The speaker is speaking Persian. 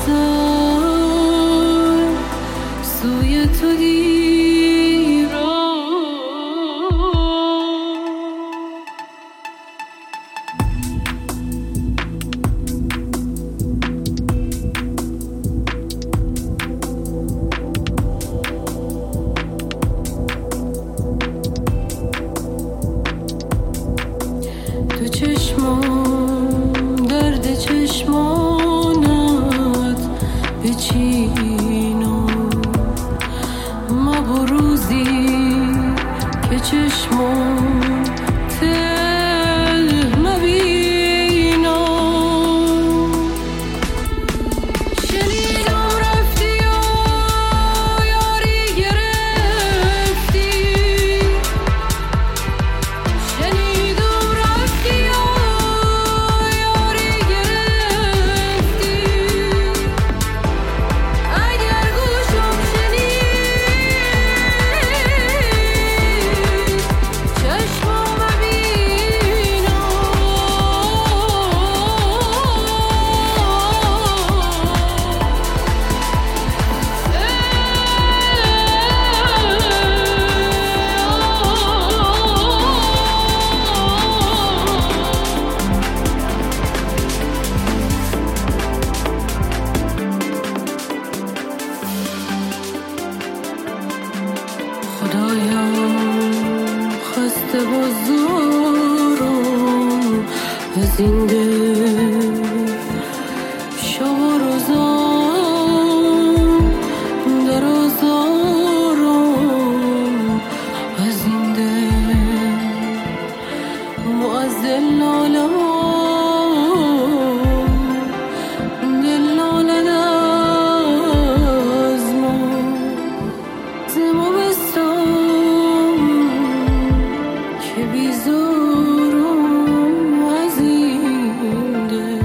سر سوی تو گیرم. تو چشمان درد چشمانت بچینم، ما روزی که چشمان تل مبینم. شنیدم رفتی و یاری گرفتی، شنیدم رفتی و یاری گرفتی. اگر گوشم شنید چشمم ببینم. خدایم خسته و زارم از این دل، شب و روزم در آزارم از این دل. معزل نالم دل نالد از ما، زمستان که بیزارم از این دل.